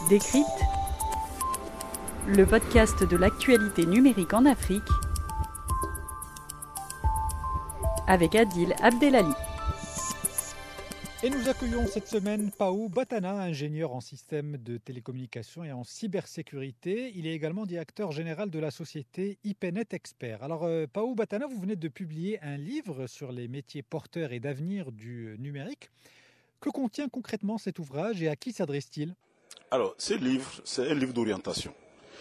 Décrypte, le podcast de l'actualité numérique en Afrique, avec Adil Abdelali. Et nous accueillons cette semaine Paou Batana, ingénieur en système de télécommunication et en cybersécurité. Il est également directeur général de la société IPNet Expert. Alors Paou Batana, vous venez de publier un livre sur les métiers porteurs et d'avenir du numérique. Que contient concrètement cet ouvrage et à qui s'adresse-t-il ? Alors, ce livre, c'est un livre d'orientation.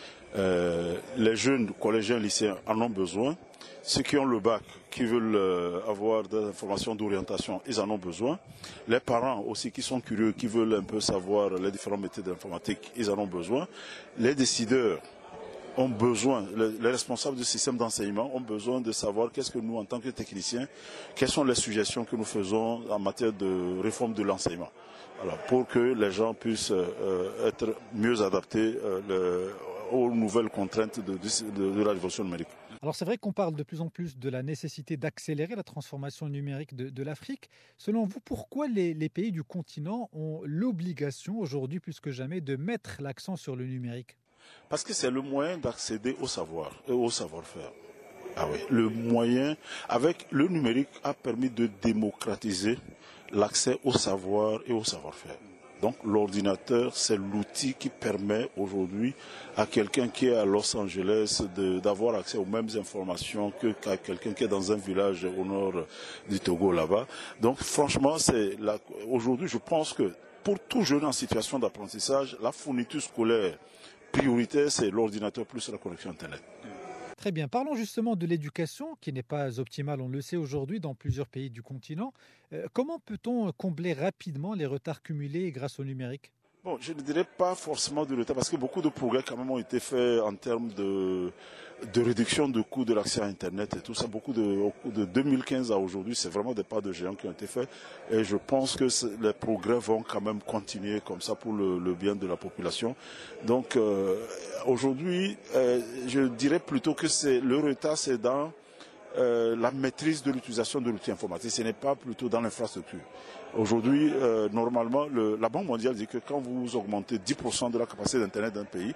Les jeunes collégiens, lycéens en ont besoin. Ceux qui ont le bac, qui veulent avoir des informations d'orientation, ils en ont besoin. Les parents aussi qui sont curieux, qui veulent un peu savoir les différents métiers de l'informatique, ils en ont besoin. Les décideurs ont besoin, les responsables du système d'enseignement ont besoin de savoir qu'est-ce que nous, en tant que techniciens, quelles sont les suggestions que nous faisons en matière de réforme de l'enseignement. Alors, pour que les gens puissent être mieux adaptés aux nouvelles contraintes de la révolution numérique. Alors c'est vrai qu'on parle de plus en plus de la nécessité d'accélérer la transformation numérique de l'Afrique. Selon vous, pourquoi les pays du continent ont l'obligation aujourd'hui plus que jamais de mettre l'accent sur le numérique ? Parce que c'est le moyen d'accéder au savoir et au savoir-faire. Ah oui, le moyen, avec le numérique, a permis de démocratiser l'accès au savoir et au savoir-faire. Donc l'ordinateur, c'est l'outil qui permet aujourd'hui à quelqu'un qui est à Los Angeles d'avoir accès aux mêmes informations qu'à quelqu'un qui est dans un village au nord du Togo là-bas. Donc franchement, aujourd'hui, je pense que pour tout jeune en situation d'apprentissage, la fourniture scolaire prioritaire, c'est l'ordinateur plus la connexion Internet. Très bien. Parlons justement de l'éducation, qui n'est pas optimale, on le sait aujourd'hui, dans plusieurs pays du continent. Comment peut-on combler rapidement les retards cumulés grâce au numérique ? Bon, je ne dirais pas forcément de retard, parce que beaucoup de progrès quand même ont été faits en termes de réduction de coûts de l'accès à Internet et tout ça. De 2015 à aujourd'hui, c'est vraiment des pas de géants qui ont été faits. Et je pense que les progrès vont quand même continuer comme ça pour le bien de la population. Donc aujourd'hui, je dirais plutôt que le retard, c'est dans la maîtrise de l'utilisation de l'outil informatique. Ce n'est pas plutôt dans l'infrastructure. Aujourd'hui, normalement, la Banque mondiale dit que quand vous augmentez 10% de la capacité d'Internet d'un pays,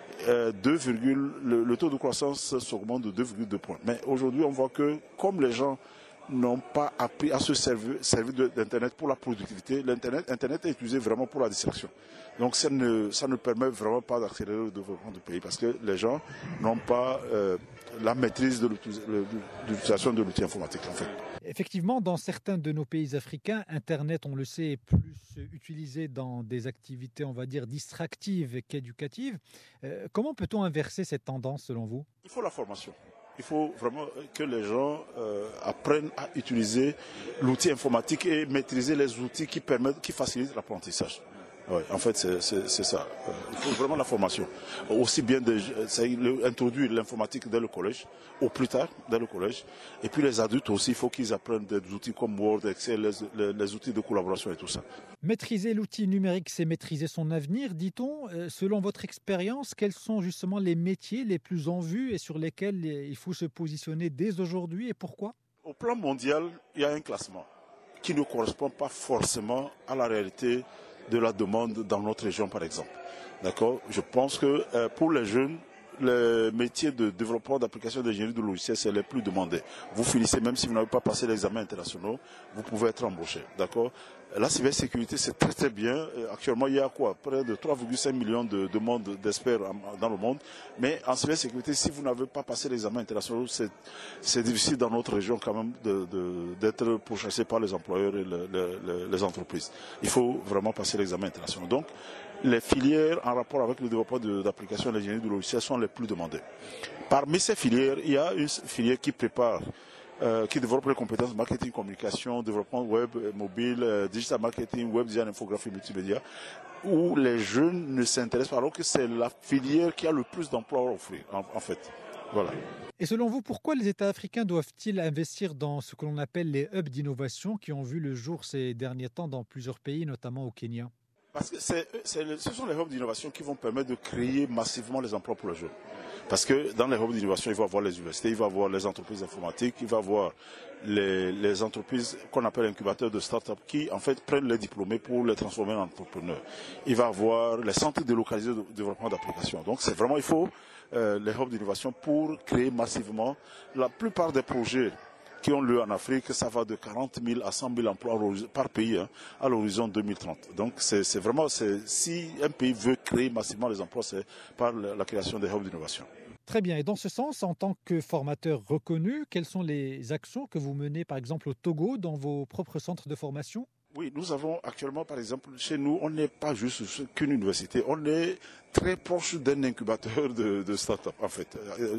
le taux de croissance s'augmente de 2,2 points. Mais aujourd'hui, on voit que comme les gens n'ont pas appris à se servir d'Internet pour la productivité, Internet est utilisé vraiment pour la distraction. Donc ça ne permet vraiment pas d'accélérer le développement du pays parce que les gens n'ont pas la maîtrise de l'utilisation de l'outil informatique en fait. Effectivement, dans certains de nos pays africains, Internet, on le sait, est plus utilisé dans des activités, on va dire, distractives qu'éducatives. Comment peut-on inverser cette tendance selon vous ? Il faut la formation. Il faut vraiment que les gens apprennent à utiliser l'outil informatique et maîtriser les outils qui facilitent l'apprentissage. Oui, en fait, c'est ça. Il faut vraiment la formation. Aussi bien introduire l'informatique dès le collège, au plus tard, dès le collège. Et puis les adultes aussi, il faut qu'ils apprennent des outils comme Word, Excel, les outils de collaboration et tout ça. Maîtriser l'outil numérique, c'est maîtriser son avenir, dit-on. Selon votre expérience, quels sont justement les métiers les plus en vue et sur lesquels il faut se positionner dès aujourd'hui et pourquoi ? Au plan mondial, il y a un classement qui ne correspond pas forcément à la réalité de la demande dans notre région, par exemple. D'accord ? Je pense que pour les jeunes, les métiers de développement d'applications d'ingénierie de logiciels, c'est les plus demandés. Vous finissez, même si vous n'avez pas passé les examens internationaux, vous pouvez être embauché. D'accord ? La cybersécurité, c'est très très bien. Actuellement, il y a près de 3,5 millions de demandes d'experts dans le monde. Mais en cybersécurité, si vous n'avez pas passé les examens internationaux, c'est difficile dans notre région quand même d'être pourchassé par les employeurs et les entreprises. Il faut vraiment passer l'examen international. Donc, les filières en rapport avec le développement d'applications d'ingénierie du logiciel sont les plus demandées. Parmi ces filières, il y a une filière qui développe les compétences marketing, communication, développement web, mobile, digital marketing, web design, infographie, multimédia, où les jeunes ne s'intéressent pas, alors que c'est la filière qui a le plus d'emplois à offrir, en fait. Voilà. Et selon vous, pourquoi les États africains doivent-ils investir dans ce que l'on appelle les hubs d'innovation qui ont vu le jour ces derniers temps dans plusieurs pays, notamment au Kenya ? Parce que ce sont les hubs d'innovation qui vont permettre de créer massivement les emplois pour les jeunes. Parce que dans les hubs d'innovation, il va y avoir les universités, il va y avoir les entreprises informatiques, il va y avoir les entreprises qu'on appelle incubateurs de start-up qui en fait prennent les diplômés pour les transformer en entrepreneurs. Il va avoir les centres délocalisés de développement d'applications. Donc c'est vraiment, il faut les hubs d'innovation pour créer massivement. La plupart des projets qui ont lieu en Afrique, ça va de 40 000 à 100 000 emplois par pays à l'horizon 2030. Donc c'est vraiment, si un pays veut créer massivement les emplois, c'est par la création des hubs d'innovation. Très bien. Et dans ce sens, en tant que formateur reconnu, quelles sont les actions que vous menez, par exemple, au Togo, dans vos propres centres de formation ? Oui, nous avons actuellement, par exemple, chez nous, on n'est pas juste qu'une université, on est très proche d'un incubateur de start-up, en fait.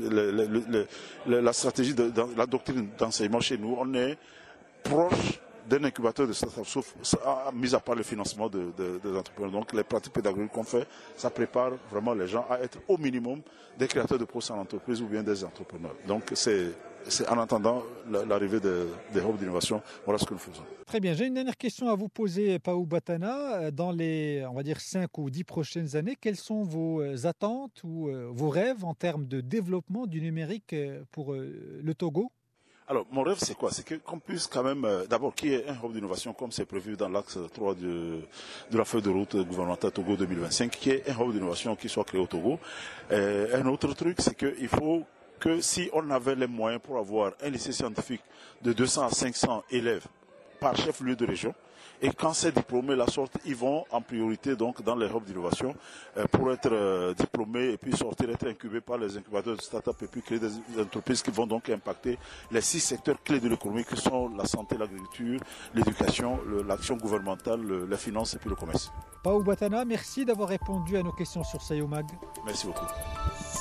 La stratégie, la doctrine d'enseignement chez nous, on est proche d'un incubateur de start-up, sauf mis à part le financement des entrepreneurs. Donc les pratiques pédagogiques qu'on fait, ça prépare vraiment les gens à être au minimum des créateurs de postes en entreprise ou bien des entrepreneurs. Donc c'est en attendant l'arrivée des hubs d'innovation, voilà ce que nous faisons. Très bien, j'ai une dernière question à vous poser, Paou Batana. Dans les, on va dire, 5 ou 10 prochaines années, quelles sont vos attentes ou vos rêves en termes de développement du numérique pour le Togo ? Alors, mon rêve, c'est quoi? C'est qu'on puisse quand même, d'abord, qu'il y ait un hub d'innovation comme c'est prévu dans l'axe 3 de la feuille de route gouvernementale Togo 2025, qu'il y ait un hub d'innovation qui soit créé au Togo. Un autre truc, c'est qu'il faut que si on avait les moyens pour avoir un lycée scientifique de 200 à 500 élèves par chef-lieu de région, et quand ces diplômés la sortent, ils vont en priorité donc dans les hubs d'innovation pour être diplômés et puis sortir, être incubés par les incubateurs de start-up et puis créer des entreprises qui vont donc impacter les 6 secteurs clés de l'économie qui sont la santé, l'agriculture, l'éducation, l'action gouvernementale, les finances et puis le commerce. Paou Batana, merci d'avoir répondu à nos questions sur Sayomag. Merci beaucoup.